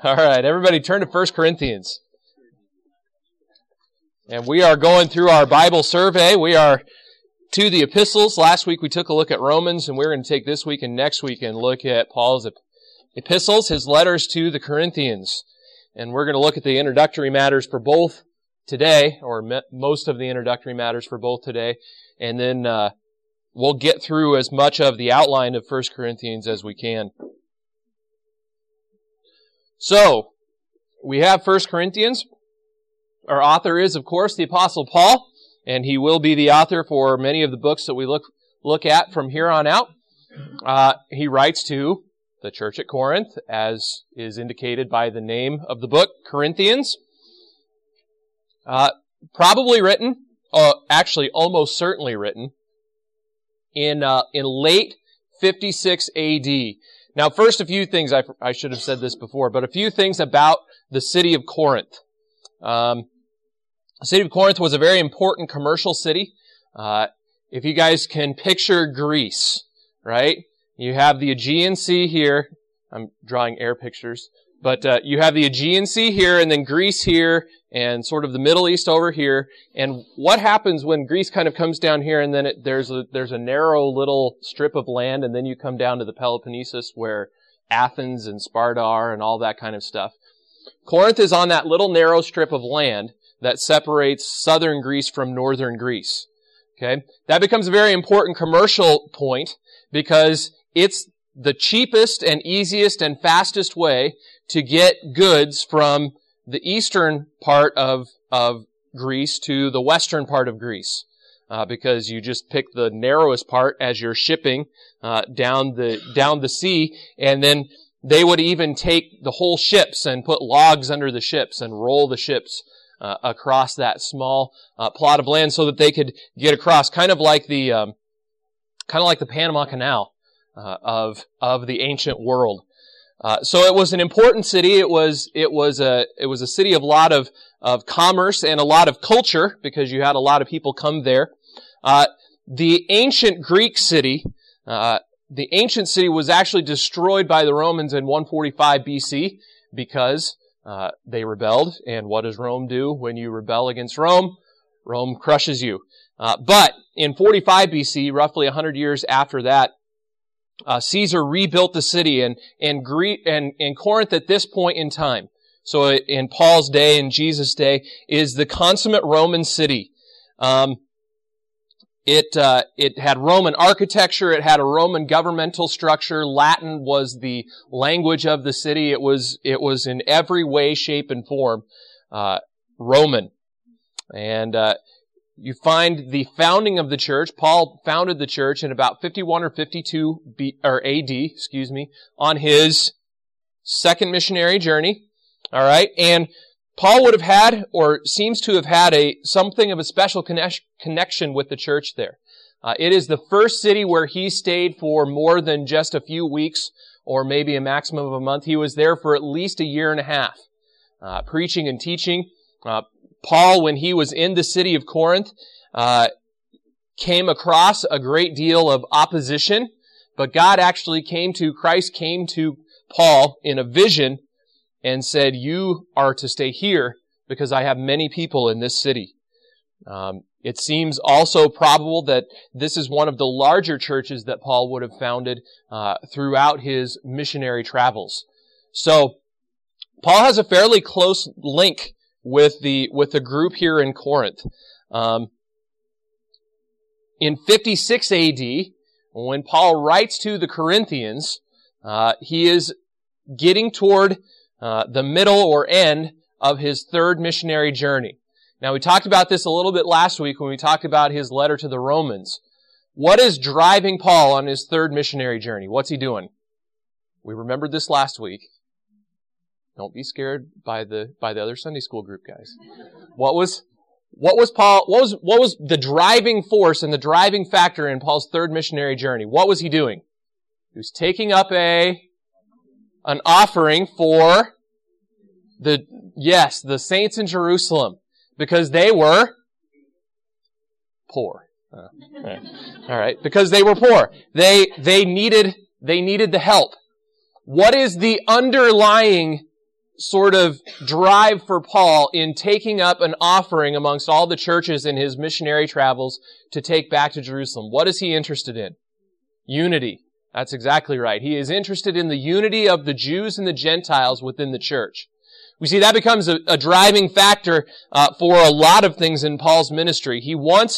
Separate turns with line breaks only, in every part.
All right, everybody turn to 1 Corinthians. And we are going through our Bible survey. We are to the epistles. Last week we took a look at Romans, and we're going to take this week and next week and look at Paul's epistles, his letters to the Corinthians. And we're going to look at the introductory matters for both today, or most of the introductory matters for both today. And then we'll get through as much of the outline of 1 Corinthians as we can. So, we have 1 Corinthians. Our author is, of course, the Apostle Paul, and he will be the author for many of the books that we look at from here on out. He writes to the church at Corinth, as is indicated by the name of the book, Corinthians. Probably written, actually almost certainly written, in late 56 A.D., Now, first, a few things, I should have said this before, but a few things about the city of Corinth. The city of Corinth was a very important commercial city. If you guys can picture Greece, right? You have the Aegean Sea here. I'm drawing air pictures. But you have the Aegean Sea here, and then Greece here, and sort of the Middle East over here. And what happens when Greece kind of comes down here, and then there's a narrow little strip of land, and then you come down to the Peloponnesus, where Athens and Sparta are, and all that kind of stuff. Corinth is on that little narrow strip of land that separates southern Greece from northern Greece. Okay? That becomes a very important commercial point, because it's the cheapest and easiest and fastest way to get goods from the eastern part of Greece to the western part of Greece, because you just pick the narrowest part as you're shipping down the sea, and then they would even take the whole ships and put logs under the ships and roll the ships across that small plot of land so that they could get across, kind of like the Panama Canal of the ancient world. So it was an important city. It was a city of a lot of commerce and a lot of culture, because you had a lot of people come there. The ancient Greek city, was actually destroyed by the Romans in 145 BC because they rebelled. And what does Rome do when you rebel against Rome? Rome crushes you. But in 45 BC, roughly 100 years after that, Caesar rebuilt the city, and Corinth at this point in time, so in Paul's day and Jesus' day, is the consummate Roman city. It had Roman architecture, it had a Roman governmental structure. Latin was the language of the city. It was in every way, shape, and form Roman. And you find the founding of the church. Paul founded the church in about 51 or 52 AD, on his second missionary journey. All right, and Paul would have had, or seems to have had, something of a special connection with the church there. It is the first city where he stayed for more than just a few weeks, or maybe a maximum of a month. He was there for at least a year and a half, preaching and teaching. Paul, when he was in the city of Corinth, came across a great deal of opposition, but Christ came to Paul in a vision and said, "You are to stay here because I have many people in this city." It seems also probable that this is one of the larger churches that Paul would have founded throughout his missionary travels. So, Paul has a fairly close link with the group here in Corinth. In 56 AD, when Paul writes to the Corinthians, he is getting toward the middle or end of his third missionary journey. Now, we talked about this a little bit last week when we talked about his letter to the Romans. What is driving Paul on his third missionary journey? What's he doing? We remembered this last week. Don't be scared by the other Sunday school group, guys. What was the driving force and the driving factor in Paul's third missionary journey? What was he doing? He was taking up an offering for the saints in Jerusalem, because they were poor. All right, because they were poor. They needed the help. What is the underlying sort of drive for Paul in taking up an offering amongst all the churches in his missionary travels to take back to Jerusalem? What is he interested in? Unity. That's exactly right. He is interested in the unity of the Jews and the Gentiles within the church. We see that becomes a driving factor for a lot of things in Paul's ministry. He knows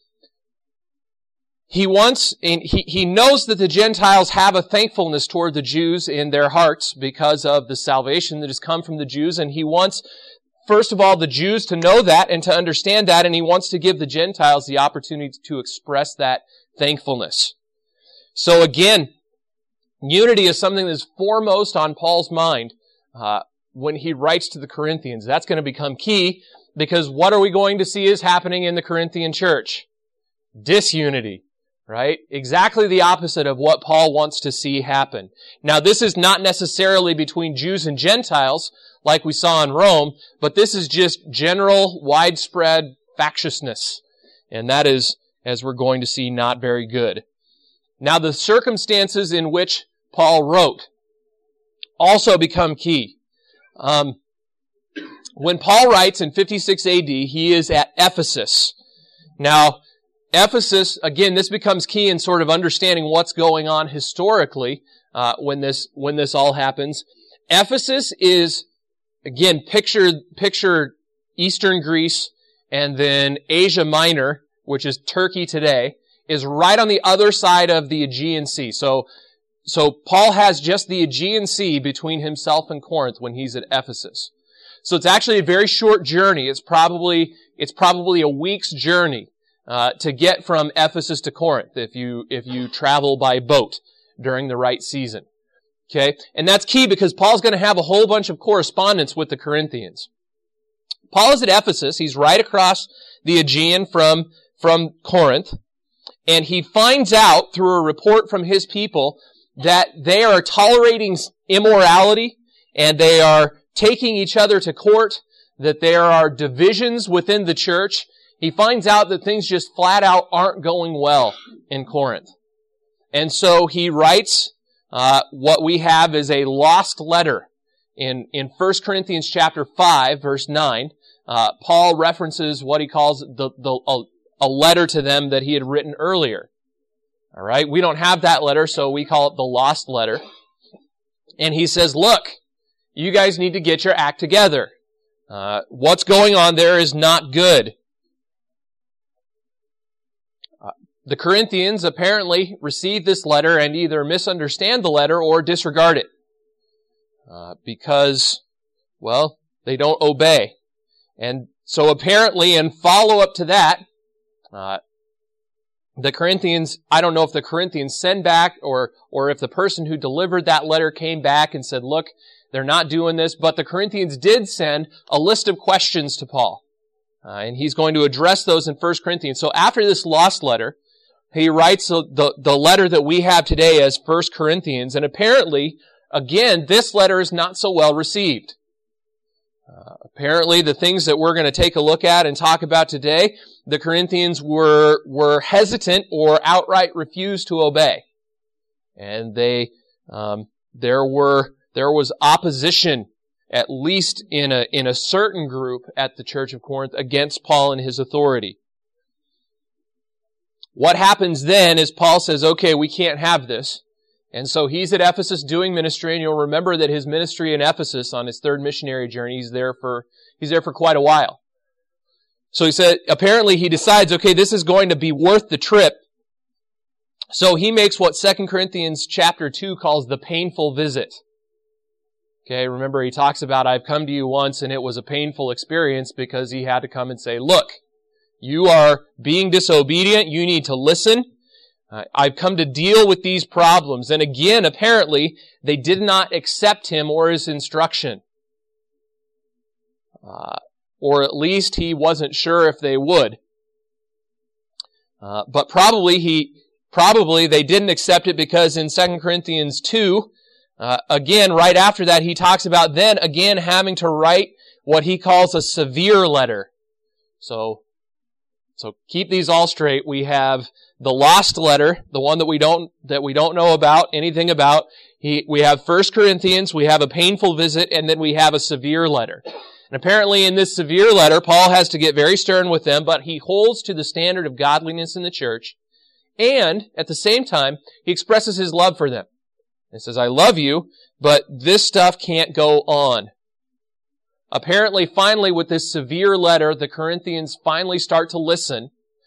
that the Gentiles have a thankfulness toward the Jews in their hearts because of the salvation that has come from the Jews, and he wants, first of all, the Jews to know that and to understand that, and he wants to give the Gentiles the opportunity to express that thankfulness. So again, unity is something that is foremost on Paul's mind when he writes to the Corinthians. That's going to become key, because what are we going to see is happening in the Corinthian church? Disunity. Right? Exactly the opposite of what Paul wants to see happen. Now, this is not necessarily between Jews and Gentiles, like we saw in Rome, but this is just general, widespread factiousness. And that is, as we're going to see, not very good. Now, the circumstances in which Paul wrote also become key. When Paul writes in 56 AD, he is at Ephesus. Now, Ephesus, again, this becomes key in sort of understanding what's going on historically when this all happens. Ephesus is, again, picture Eastern Greece, and then Asia Minor, which is Turkey today, is right on the other side of the Aegean Sea. So Paul has just the Aegean Sea between himself and Corinth when he's at Ephesus. So it's actually a very short journey. It's probably a week's journey to get from Ephesus to Corinth if you travel by boat during the right season. Okay? And that's key because Paul's going to have a whole bunch of correspondence with the Corinthians. Paul is at Ephesus. He's right across the Aegean from Corinth. And he finds out through a report from his people that they are tolerating immorality and they are taking each other to court, that there are divisions within the church. He finds out that things just flat out aren't going well in Corinth. And so he writes what we have is a lost letter. In 1 Corinthians chapter 5, verse 9, Paul references what he calls a letter to them that he had written earlier. All right, we don't have that letter, so we call it the lost letter. And he says, look, you guys need to get your act together. What's going on there is not good. The Corinthians apparently receive this letter and either misunderstand the letter or disregard it. Because, well, they don't obey. And so apparently, in follow-up to that, the Corinthians, I don't know if the Corinthians send back or if the person who delivered that letter came back and said, look, they're not doing this, but the Corinthians did send a list of questions to Paul. And he's going to address those in 1 Corinthians. So after this lost letter, he writes the letter that we have today as 1 Corinthians, and apparently, again, this letter is not so well received. Apparently, the things that we're going to take a look at and talk about today, the Corinthians were hesitant or outright refused to obey. And there was opposition, at least in a certain group at the Church of Corinth, against Paul and his authority. What happens then is Paul says, okay, we can't have this. And so he's at Ephesus doing ministry, and you'll remember that his ministry in Ephesus on his third missionary journey, he's there for quite a while. So he said, apparently he decides, okay, this is going to be worth the trip. So he makes what 2 Corinthians chapter 2 calls the painful visit. Okay, remember he talks about, I've come to you once and it was a painful experience because he had to come and say, look, you are being disobedient, you need to listen. I've come to deal with these problems. And again, apparently, they did not accept him or his instruction. Or at least he wasn't sure if they would. But probably they didn't accept it because in 2 Corinthians 2, again, right after that, he talks about then again having to write what he calls a severe letter. So keep these all straight. We have the lost letter, the one that we don't know anything about. We have 1 Corinthians, we have a painful visit, and then we have a severe letter. And apparently in this severe letter, Paul has to get very stern with them, but he holds to the standard of godliness in the church. And at the same time, he expresses his love for them. He says, I love you, but this stuff can't go on. Apparently, finally, with this severe letter, the Corinthians finally start to listen,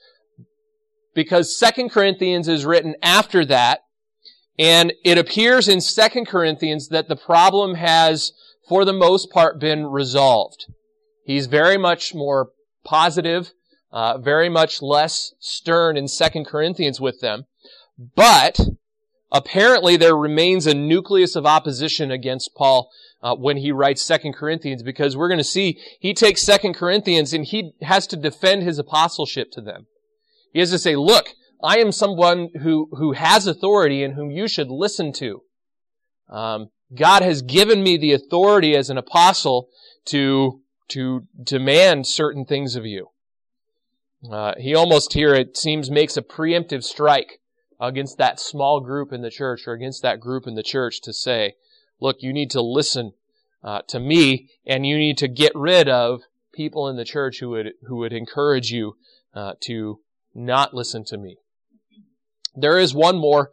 because 2 Corinthians is written after that, and it appears in 2 Corinthians that the problem has, for the most part, been resolved. He's very much more positive, very much less stern in 2 Corinthians with them. But apparently there remains a nucleus of opposition against Paul when he writes 2 Corinthians, because we're going to see he takes 2 Corinthians and he has to defend his apostleship to them. He has to say, look, I am someone who has authority and whom you should listen to. God has given me the authority as an apostle to demand certain things of you. He almost here, it seems, makes a preemptive strike against that small group in the church, or against that group in the church, to say, look, you need to listen to me, and you need to get rid of people in the church who would encourage you to not listen to me. There is one more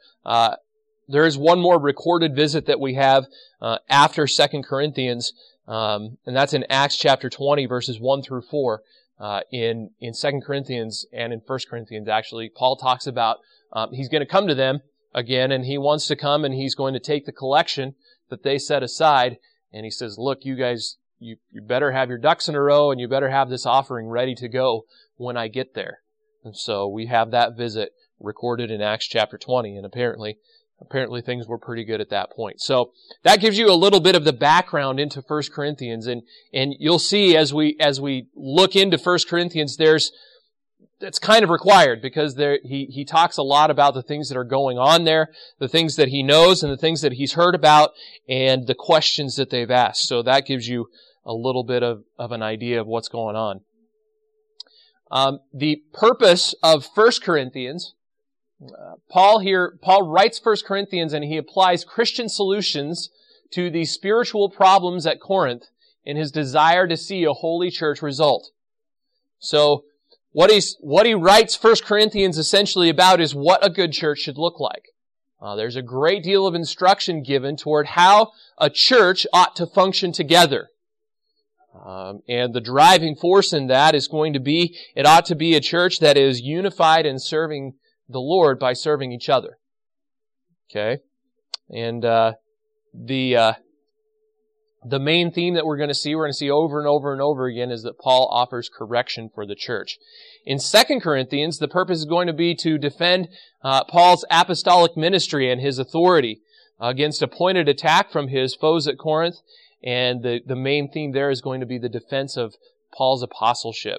recorded visit that we have after 2 Corinthians, and that's in Acts chapter 20, verses 1 through 4. In 2 Corinthians and in 1 Corinthians, actually, Paul talks about he's going to come to them again, and he wants to come and he's going to take the collection that they set aside, and he says, look, you guys, you better have your ducks in a row, and you better have this offering ready to go when I get there. And so we have that visit recorded in Acts chapter 20, and apparently things were pretty good at that point. So that gives you a little bit of the background into 1 Corinthians, and you'll see as we look into 1 Corinthians, that's kind of required, because he talks a lot about the things that are going on there, the things that he knows and the things that he's heard about, and the questions that they've asked. So that gives you a little bit of an idea of what's going on. The purpose of 1 Corinthians, Paul writes 1 Corinthians and he applies Christian solutions to the spiritual problems at Corinth in his desire to see a holy church result. So what he writes 1 Corinthians essentially about is what a good church should look like. There's a great deal of instruction given toward how a church ought to function together. And the driving force in that is going to be, it ought to be a church that is unified in serving the Lord by serving each other. Okay? And the main theme that we're going to see over and over and over again, is that Paul offers correction for the church. In 2 Corinthians, the purpose is going to be to defend Paul's apostolic ministry and his authority against a pointed attack from his foes at Corinth. And the main theme there is going to be the defense of Paul's apostleship.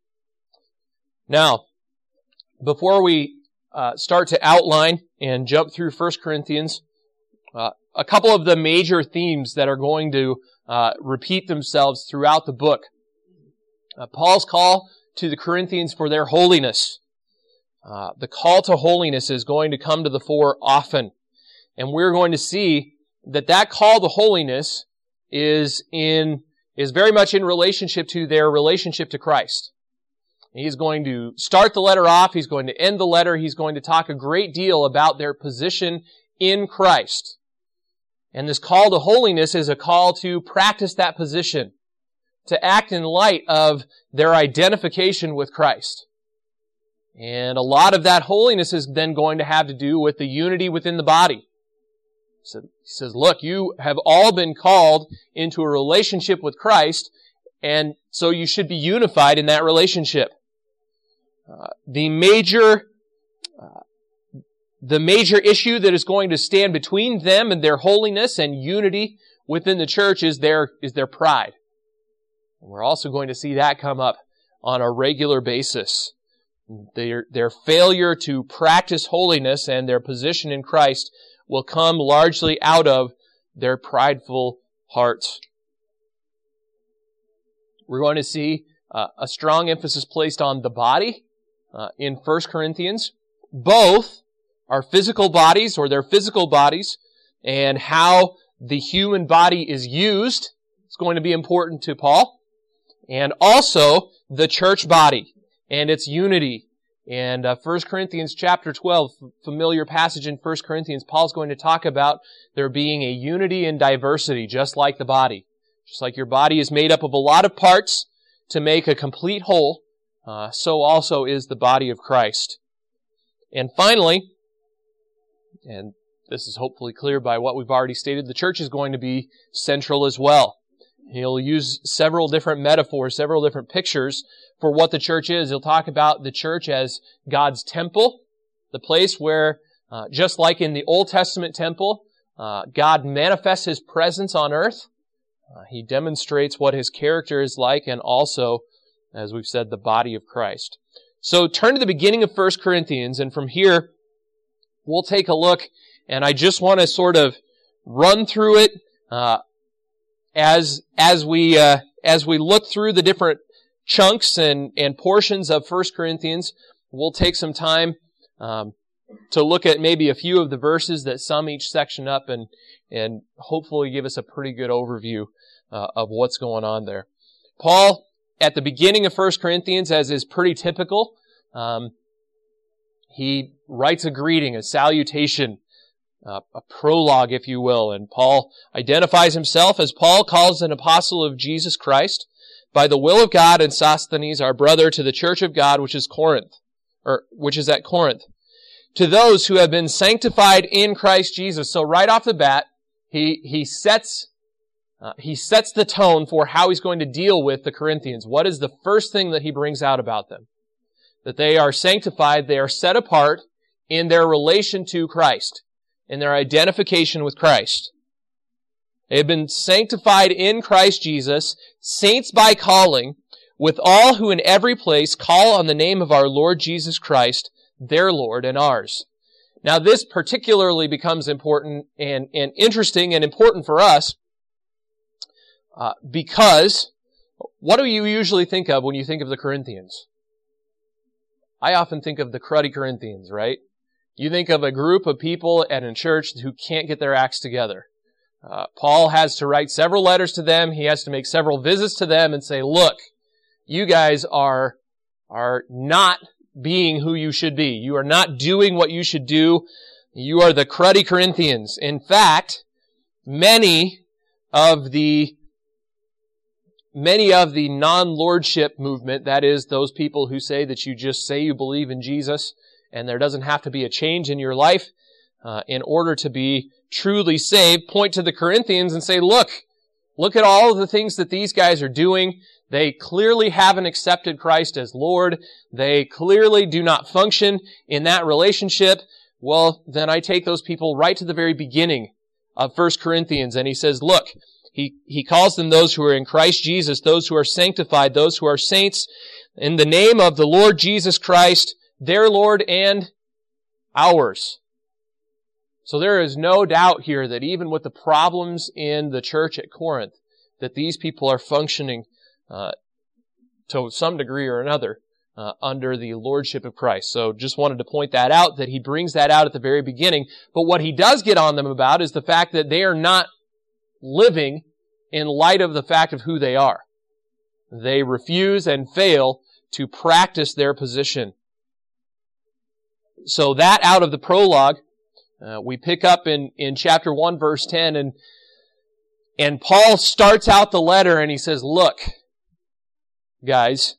Now, before we start to outline and jump through 1 Corinthians, a couple of the major themes that are going to repeat themselves throughout the book. Paul's call to the Corinthians for their holiness. The call to holiness is going to come to the fore often. And we're going to see that call to holiness is very much in relationship to their relationship to Christ. He's going to start the letter off. He's going to end the letter. He's going to talk a great deal about their position in Christ. And this call to holiness is a call to practice that position, to act in light of their identification with Christ. And a lot of that holiness is then going to have to do with the unity within the body. So he says, look, you have all been called into a relationship with Christ, and so you should be unified in that relationship. The major issue that is going to stand between them and their holiness and unity within the church is their pride. And we're also going to see that come up on a regular basis. Their failure to practice holiness and their position in Christ will come largely out of their prideful hearts. We're going to see a strong emphasis placed on the body in 1 Corinthians. Both our physical bodies, or their physical bodies, and how the human body is used. It's going to be important to Paul. And also the church body and its unity. And 1 Corinthians chapter 12, familiar passage in 1 Corinthians, Paul's going to talk about there being a unity in diversity, just like the body. Just like your body is made up of a lot of parts to make a complete whole, so also is the body of Christ. And finally, and this is hopefully clear by what we've already stated, the church is going to be central as well. He'll use several different metaphors, several different pictures for what the church is. He'll talk about the church as God's temple, the place where, just like in the Old Testament temple, God manifests His presence on earth. He demonstrates what His character is like, and also, as we've said, the body of Christ. So turn to the beginning of 1 Corinthians, and from here, we'll take a look, and I just want to sort of run through it as we look through the different chunks and portions of 1 Corinthians. We'll take some time to look at maybe a few of the verses that sum each section up and hopefully give us a pretty good overview of what's going on there. Paul, at the beginning of 1 Corinthians, as is pretty typical, he writes a greeting, a salutation, a prologue, if you will. And Paul identifies himself as Paul, calls an apostle of Jesus Christ, by the will of God, and Sosthenes, our brother, to the church of God, which is at Corinth. To those who have been sanctified in Christ Jesus. So right off the bat, he sets the tone for how he's going to deal with the Corinthians. What is the first thing that he brings out about them? That they are sanctified, they are set apart in their relation to Christ, in their identification with Christ. They have been sanctified in Christ Jesus, saints by calling, with all who in every place call on the name of our Lord Jesus Christ, their Lord and ours. Now this particularly becomes important and interesting and important for us because what do you usually think of when you think of the Corinthians? I often think of the cruddy Corinthians, right? You think of a group of people at a church who can't get their acts together. Paul has to write several letters to them. He has to make several visits to them and say, look, you guys are not being who you should be. You are not doing what you should do. You are the cruddy Corinthians. In fact, many of the non-lordship movement, that is, those people who say that you just say you believe in Jesus and there doesn't have to be a change in your life in order to be truly saved, point to the Corinthians and say, look at all of the things that these guys are doing. They clearly haven't accepted Christ as Lord. They clearly do not function in that relationship. Well, then I take those people right to the very beginning of 1 Corinthians, and he says, look, he calls them those who are in Christ Jesus, those who are sanctified, those who are saints, in the name of the Lord Jesus Christ, their Lord and ours. So there is no doubt here that even with the problems in the church at Corinth, that these people are functioning to some degree or another under the lordship of Christ. So just wanted to point that out, that he brings that out at the very beginning. But what he does get on them about is the fact that they are not living in light of the fact of who they are. They refuse and fail to practice their position. So that out of the prologue, we pick up in chapter 1, verse 10, and Paul starts out the letter and he says, look, guys,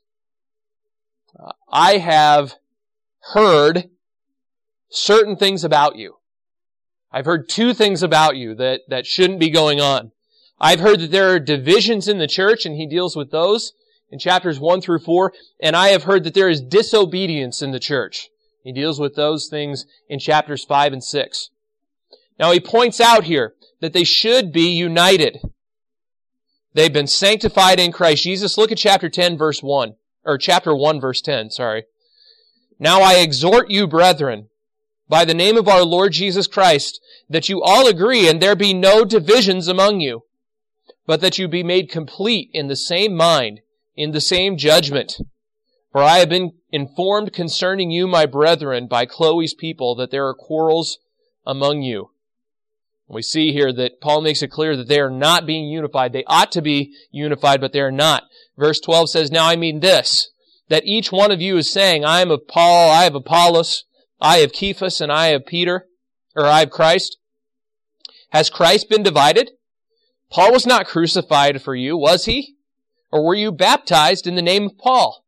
I have heard certain things about you. I've heard two things about you that shouldn't be going on. I've heard that there are divisions in the church, and he deals with those in chapters 1 through 4, and I have heard that there is disobedience in the church. He deals with those things in chapters 5 and 6. Now he points out here that they should be united. They've been sanctified in Christ Jesus. Look at chapter 10, verse 1. Or chapter 1, verse 10, sorry. Now I exhort you, brethren, by the name of our Lord Jesus Christ, that you all agree and there be no divisions among you, but that you be made complete in the same mind, in the same judgment. For I have been informed concerning you, my brethren, by Chloe's people, that there are quarrels among you. We see here that Paul makes it clear that they are not being unified. They ought to be unified, but they are not. Verse 12 says, "Now I mean this, that each one of you is saying, I am of Paul, I have Apollos, I have Cephas, and I have Peter, or I have Christ. Has Christ been divided? Paul was not crucified for you, was he? Or were you baptized in the name of Paul?"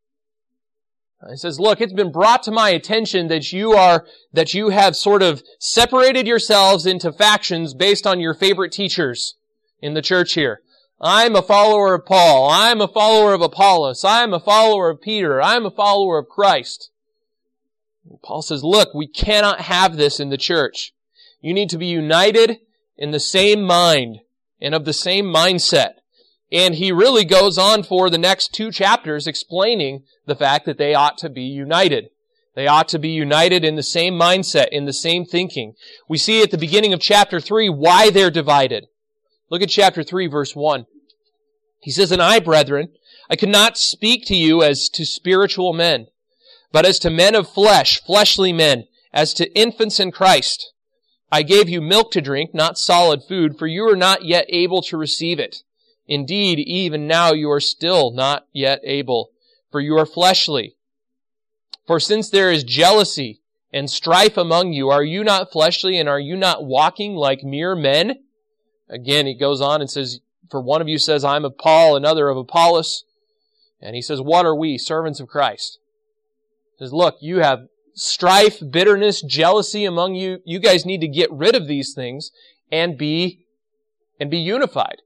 He says, look, it's been brought to my attention that you have sort of separated yourselves into factions based on your favorite teachers in the church here. I'm a follower of Paul. I'm a follower of Apollos. I'm a follower of Peter. I'm a follower of Christ. Paul says, look, we cannot have this in the church. You need to be united in the same mind and of the same mindset. And he really goes on for the next 2 chapters explaining the fact that they ought to be united. They ought to be united in the same mindset, in the same thinking. We see at the beginning of chapter 3 why they're divided. Look at chapter 3, verse 1. He says, "And I, brethren, I could not speak to you as to spiritual men, but as to men of flesh, fleshly men, as to infants in Christ. I gave you milk to drink, not solid food, for you are not yet able to receive it. Indeed, even now you are still not yet able, for you are fleshly. For since there is jealousy and strife among you, are you not fleshly, and are you not walking like mere men?" Again, he goes on and says, for one of you says, "I'm of Paul," another of Apollos. And he says, what are we, servants of Christ? He says, look, you have strife, bitterness, jealousy among you. You guys need to get rid of these things and be unified.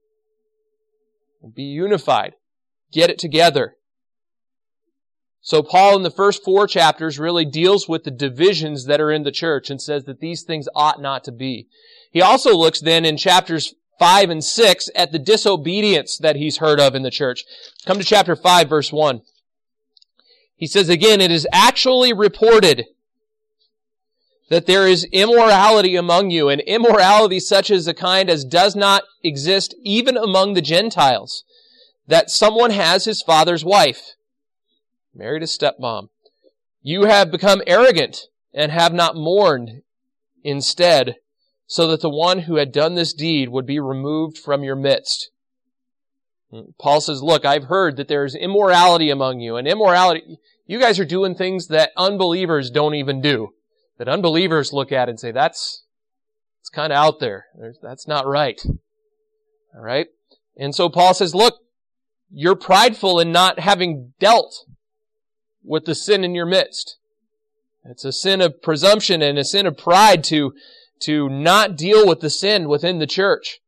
Be unified. Get it together. So Paul in the first 4 chapters really deals with the divisions that are in the church and says that these things ought not to be. He also looks then in chapters 5 and 6 at the disobedience that he's heard of in the church. Come to chapter 5, verse 1. He says again, "It is actually reported that there is immorality among you, and immorality such as a kind as does not exist even among the Gentiles, that someone has his father's wife, married a stepmom. You have become arrogant and have not mourned instead, so that the one who had done this deed would be removed from your midst." Paul says, look, I've heard that there's immorality among you, and immorality, you guys are doing things that unbelievers don't even do. That unbelievers look at and say, it's kind of out there. That's not right. All right? And so Paul says, look, you're prideful in not having dealt with the sin in your midst. It's a sin of presumption and a sin of pride to not deal with the sin within the church.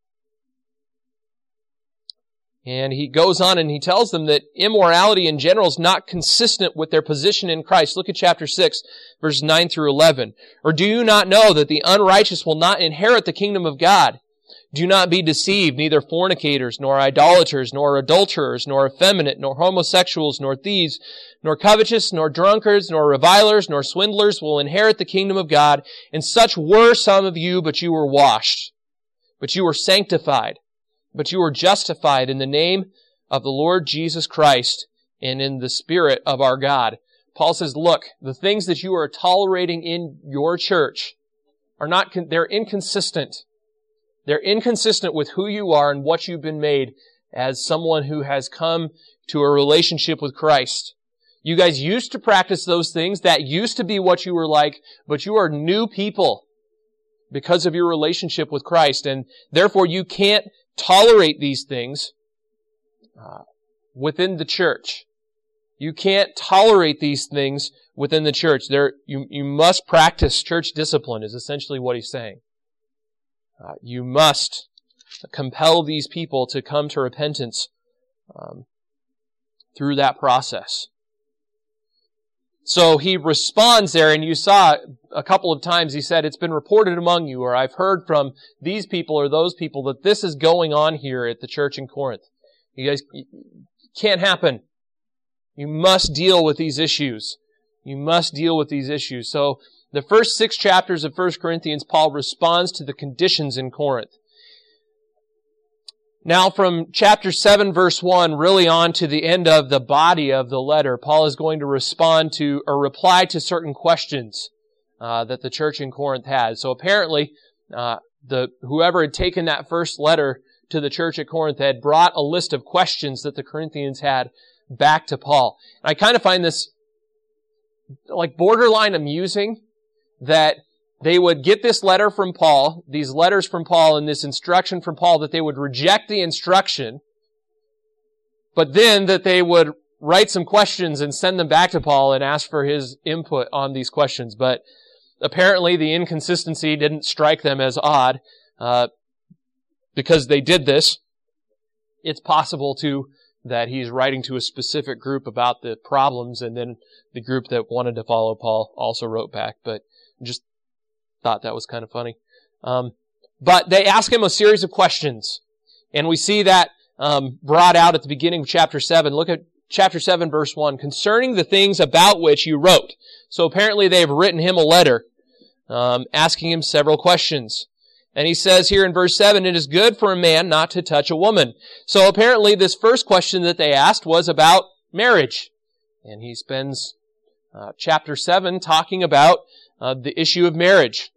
And he goes on and he tells them that immorality in general is not consistent with their position in Christ. Look at chapter 6, verses 9 through 11. "Or do you not know that the unrighteous will not inherit the kingdom of God? Do not be deceived, neither fornicators, nor idolaters, nor adulterers, nor effeminate, nor homosexuals, nor thieves, nor covetous, nor drunkards, nor revilers, nor swindlers will inherit the kingdom of God. And such were some of you, but you were washed. But you were sanctified. But you were justified in the name of the Lord Jesus Christ and in the Spirit of our God." Paul says, look, the things that you are tolerating in your church they're inconsistent. They're inconsistent with who you are and what you've been made as someone who has come to a relationship with Christ. You guys used to practice those things. That used to be what you were like, but you are new people because of your relationship with Christ, and therefore you can't tolerate these things within the church. You can't tolerate these things within the church. You must practice church discipline is essentially what he's saying. You must compel these people to come to repentance through that process. So he responds there, and you saw a couple of times he said, "It's been reported among you," or "I've heard from these people or those people that this is going on here at the church in Corinth." You guys, it can't happen. You must deal with these issues. You must deal with these issues. So the first 6 chapters of 1 Corinthians, Paul responds to the conditions in Corinth. Now from chapter 7, verse 1, really on to the end of the body of the letter, Paul is going to respond to or reply to certain questions that the church in Corinth had. So apparently, whoever had taken that first letter to the church at Corinth had brought a list of questions that the Corinthians had back to Paul. And I kind of find this like borderline amusing that they would get this letter from Paul, these letters from Paul and this instruction from Paul, that they would reject the instruction, but then that they would write some questions and send them back to Paul and ask for his input on these questions. But apparently the inconsistency didn't strike them as odd, because they did this. It's possible too that he's writing to a specific group about the problems, and then the group that wanted to follow Paul also wrote back, but just thought that was kind of funny. But they ask him a series of questions, and we see that brought out at the beginning of chapter 7. Look at chapter 7, verse 1. Concerning the things about which you wrote. So apparently they have written him a letter, asking him several questions. And he says here in verse 7, it is good for a man not to touch a woman. So apparently this first question that they asked was about marriage. And he spends chapter 7 talking about the issue of marriage.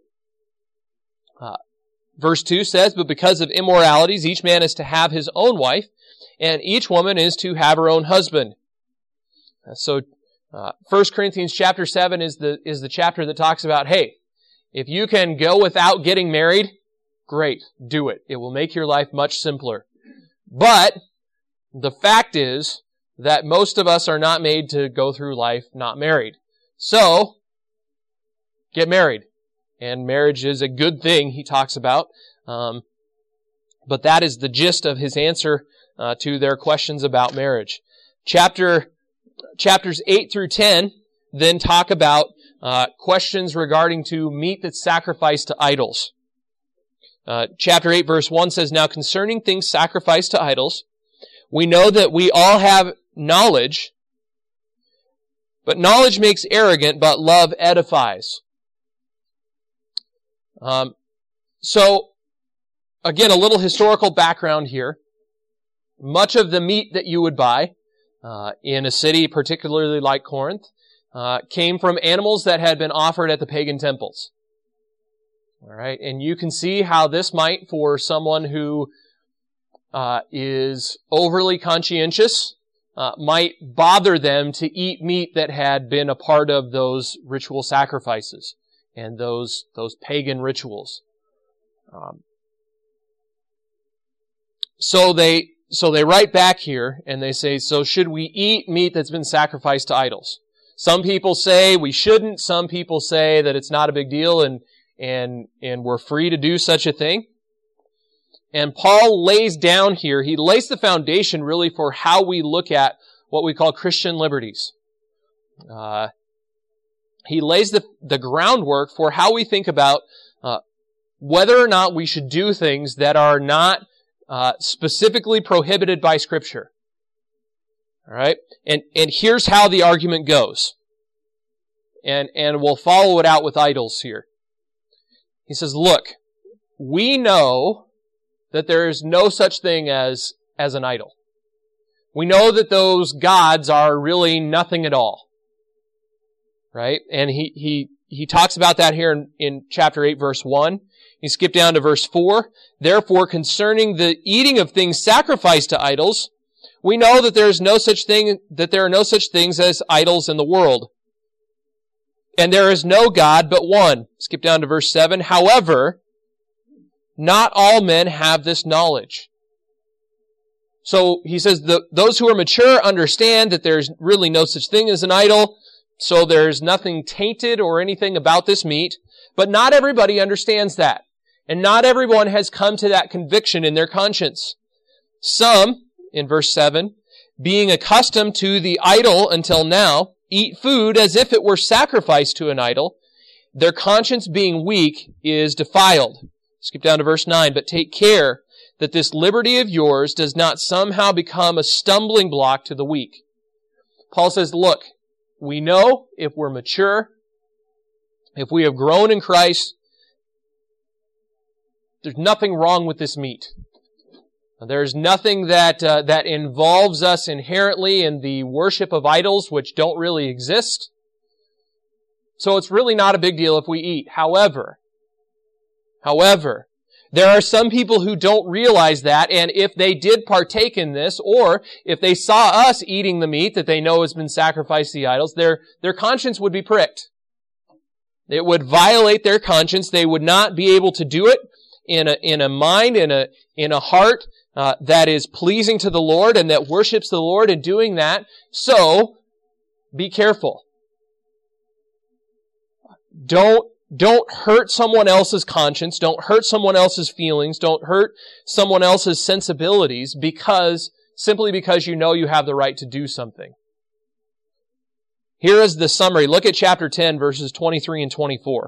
Verse 2 says, but because of immoralities, each man is to have his own wife, and each woman is to have her own husband. So 1 Corinthians chapter 7 is the chapter that talks about, hey, if you can go without getting married, great, do it. It will make your life much simpler. But the fact is that most of us are not made to go through life not married. So, get married. And marriage is a good thing, he talks about. But that is the gist of his answer to their questions about marriage. Chapters 8 through 10 then talk about questions regarding to meat that's sacrificed to idols. Chapter 8 verse 1 says, now concerning things sacrificed to idols, we know that we all have knowledge, but knowledge makes arrogant, but love edifies. So, again, a little historical background here. Much of the meat that you would buy in a city, particularly like Corinth, came from animals that had been offered at the pagan temples. All right, and you can see how this might, for someone who is overly conscientious, might bother them to eat meat that had been a part of those ritual sacrifices and those pagan rituals. So they write back here and they say, so should we eat meat that's been sacrificed to idols? Some people say we shouldn't. Some people say that it's not a big deal and we're free to do such a thing. And Paul lays down here, he lays the foundation really for how we look at what we call Christian liberties. He lays the groundwork for how we think about whether or not we should do things that are not specifically prohibited by Scripture. All right? And here's how the argument goes. And we'll follow it out with idols here. He says, look, we know that there is no such thing as an idol. We know that those gods are really nothing at all. Right? And he talks about that here in chapter 8, verse 1. You skip down to verse 4. Therefore, concerning the eating of things sacrificed to idols, we know that there are no such things as idols in the world. And there is no God but one. Skip down to verse 7. However, not all men have this knowledge. So he says, those who are mature understand that there's really no such thing as an idol, so there's nothing tainted or anything about this meat. But not everybody understands that. And not everyone has come to that conviction in their conscience. Some, in verse 7, being accustomed to the idol until now, eat food as if it were sacrificed to an idol. Their conscience being weak is defiled. Skip down to verse 9. But take care that this liberty of yours does not somehow become a stumbling block to the weak. Paul says, look, we know if we're mature, if we have grown in Christ, there's nothing wrong with this meat. There's nothing that involves us inherently in the worship of idols which don't really exist. So it's really not a big deal if we eat. However, There are some people who don't realize that, and if they did partake in this, or if they saw us eating the meat that they know has been sacrificed to the idols, their conscience would be pricked. It would violate their conscience. They would not be able to do it in a mind, in a heart that is pleasing to the Lord and that worships the Lord in doing that. So, be careful. Don't hurt someone else's conscience. Don't hurt someone else's feelings. Don't hurt someone else's sensibilities simply because you know you have the right to do something. Here is the summary. Look at chapter 10, verses 23 and 24.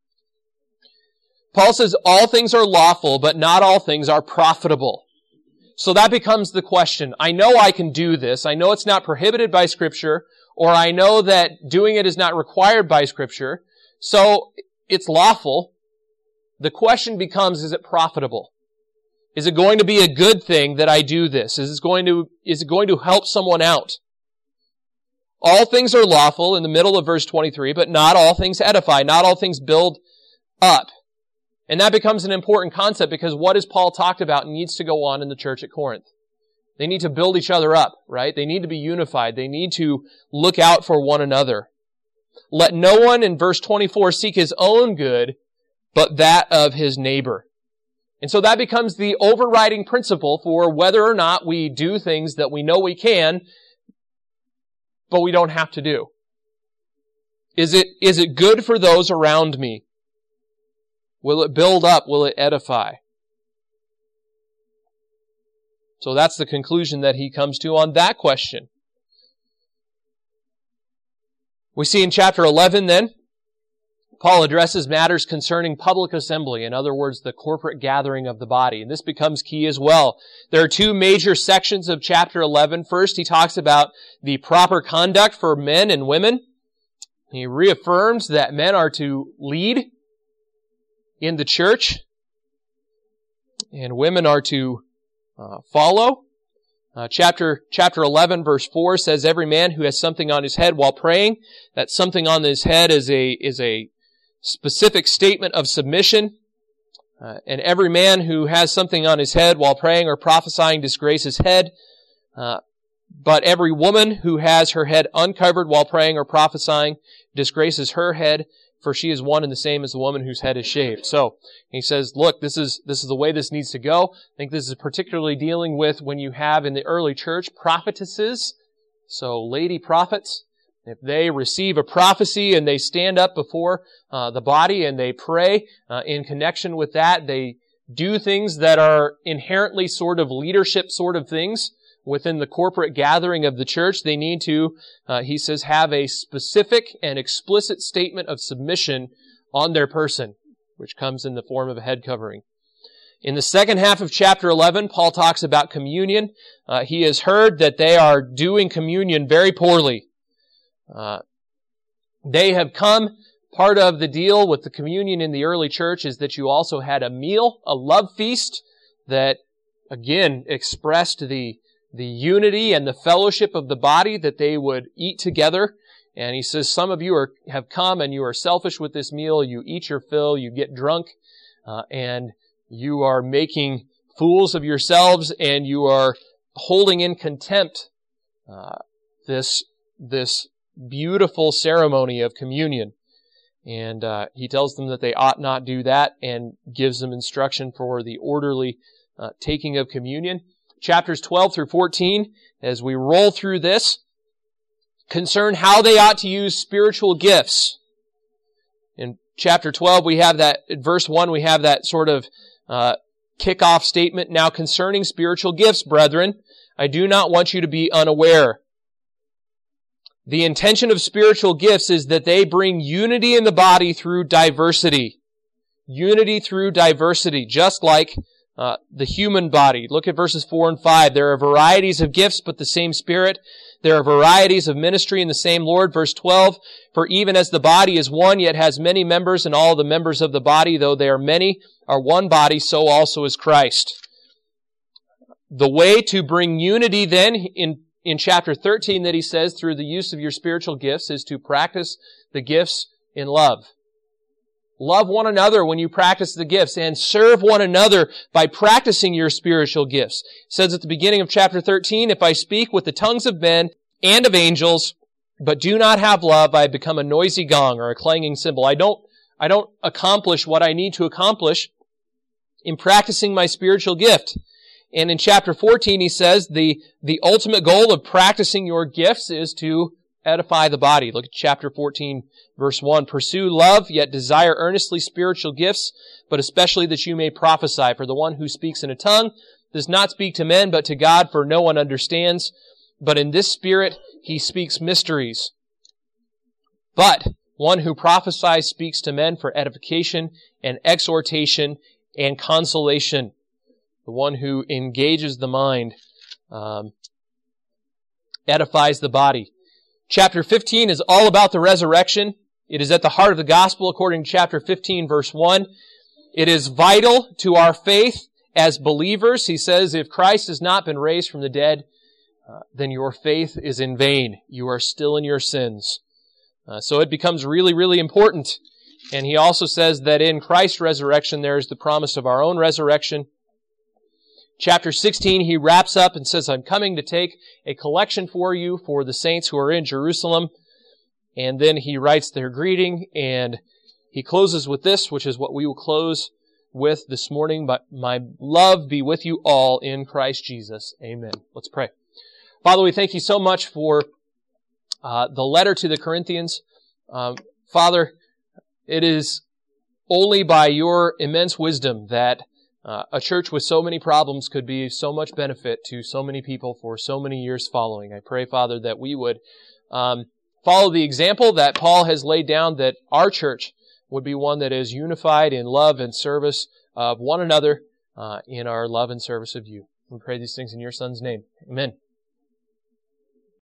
Paul says, all things are lawful, but not all things are profitable. So that becomes the question. I know I can do this. I know it's not prohibited by Scripture, or I know that doing it is not required by Scripture. So it's lawful. The question becomes, is it profitable? Is it going to be a good thing that I do this? Is it going to help someone out? All things are lawful in the middle of verse 23, but not all things edify. Not all things build up. And that becomes an important concept because what has Paul talked about needs to go on in the church at Corinth. They need to build each other up, right? They need to be unified. They need to look out for one another. Let no one, in verse 24, seek his own good, but that of his neighbor. And so that becomes the overriding principle for whether or not we do things that we know we can, but we don't have to do. Is it good for those around me? Will it build up? Will it edify? So that's the conclusion that he comes to on that question. We see in chapter 11 then, Paul addresses matters concerning public assembly, in other words, the corporate gathering of the body. And this becomes key as well. There are two major sections of chapter 11. First, he talks about the proper conduct for men and women. He reaffirms that men are to lead in the church, and women are to follow. Chapter 11, verse 4 says, every man who has something on his head while praying, that something on his head is a specific statement of submission. And every man who has something on his head while praying or prophesying disgraces his head. But every woman who has her head uncovered while praying or prophesying disgraces her head, for she is one and the same as the woman whose head is shaved. So he says, look, this is the way this needs to go. I think this is particularly dealing with when you have in the early church prophetesses, so lady prophets. If they receive a prophecy and they stand up before the body and they pray in connection with that, they do things that are inherently sort of leadership sort of things within the corporate gathering of the church. They need to, he says, have a specific and explicit statement of submission on their person, which comes in the form of a head covering. In the second half of chapter 11, Paul talks about communion. He has heard that they are doing communion very poorly. They have come, part of the deal with the communion in the early church is that you also had a meal, a love feast, that again expressed the unity and the fellowship of the body, that they would eat together. And he says, some of you have come and you are selfish with this meal. You eat your fill, you get drunk, and you are making fools of yourselves, and you are holding in contempt this beautiful ceremony of communion. And he tells them that they ought not do that and gives them instruction for the orderly taking of communion. Chapters 12 through 14, as we roll through this, concern how they ought to use spiritual gifts. In chapter 12, we have that, in verse 1, we have that sort of kickoff statement. Now concerning spiritual gifts, brethren, I do not want you to be unaware. The intention of spiritual gifts is that they bring unity in the body through diversity. Unity through diversity, just like the human body. Look at verses 4 and 5. There are varieties of gifts, but the same Spirit. There are varieties of ministry in the same Lord. Verse 12, for even as the body is one, yet has many members, and all the members of the body, though they are many, are one body, so also is Christ. The way to bring unity then in chapter 13 that he says through the use of your spiritual gifts is to practice the gifts in love. Love one another when you practice the gifts, and serve one another by practicing your spiritual gifts. It says at the beginning of chapter 13, if I speak with the tongues of men and of angels, but do not have love, I become a noisy gong or a clanging cymbal. I don't accomplish what I need to accomplish in practicing my spiritual gift. And in chapter 14, he says the ultimate goal of practicing your gifts is to edify the body. Look at chapter 14, verse 1. Pursue love, yet desire earnestly spiritual gifts, but especially that you may prophesy. For the one who speaks in a tongue does not speak to men, but to God, for no one understands. But in this spirit he speaks mysteries. But one who prophesies speaks to men for edification and exhortation and consolation. The one who engages the mind edifies the body. Chapter 15 is all about the resurrection. It is at the heart of the gospel according to chapter 15, verse 1. It is vital to our faith as believers. He says, if Christ has not been raised from the dead, then your faith is in vain. You are still in your sins. So it becomes really, really important. And he also says that in Christ's resurrection, there is the promise of our own resurrection. Chapter 16, he wraps up and says, I'm coming to take a collection for you for the saints who are in Jerusalem. And then he writes their greeting, and he closes with this, which is what we will close with this morning. But my love be with you all in Christ Jesus. Amen. Let's pray. Father, we thank you so much for the letter to the Corinthians. Father, it is only by your immense wisdom that a church with so many problems could be so much benefit to so many people for so many years following. I pray, Father, that we would follow the example that Paul has laid down, that our church would be one that is unified in love and service of one another in our love and service of you. We pray these things in your Son's name. Amen.